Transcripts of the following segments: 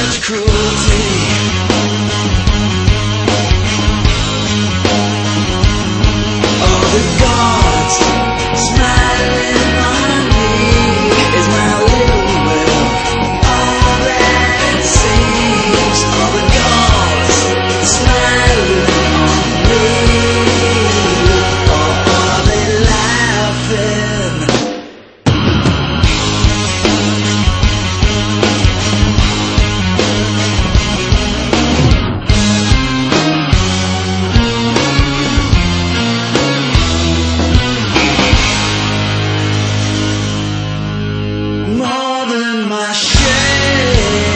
such cruelty. All the gods smiling on me is my little will. All that it seems. All the gods smiling on me. Or are they laughing? More than my share.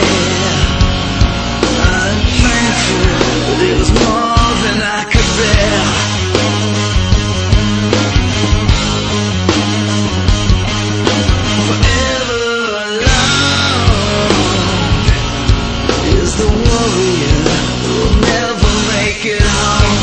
I'm thankful that it was more than I could bear. Forever alone is the warrior who will never make it home.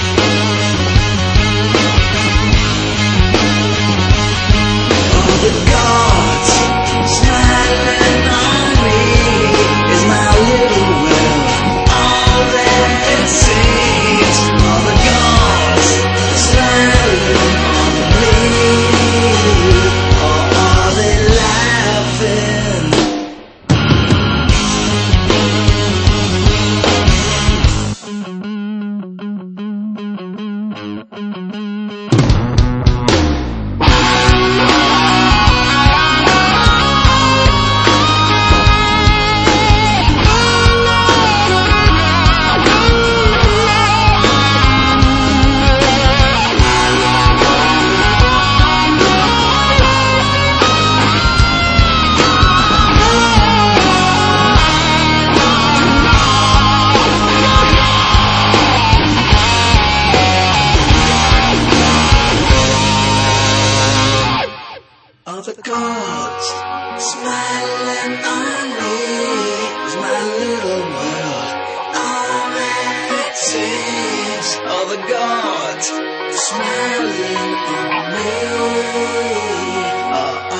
All the gods smiling on me is my little will. All that it seems. All the gods smiling on me. Or are they laughing? All the gods smiling on me is my little world. All that it seems. All the gods smiling on me.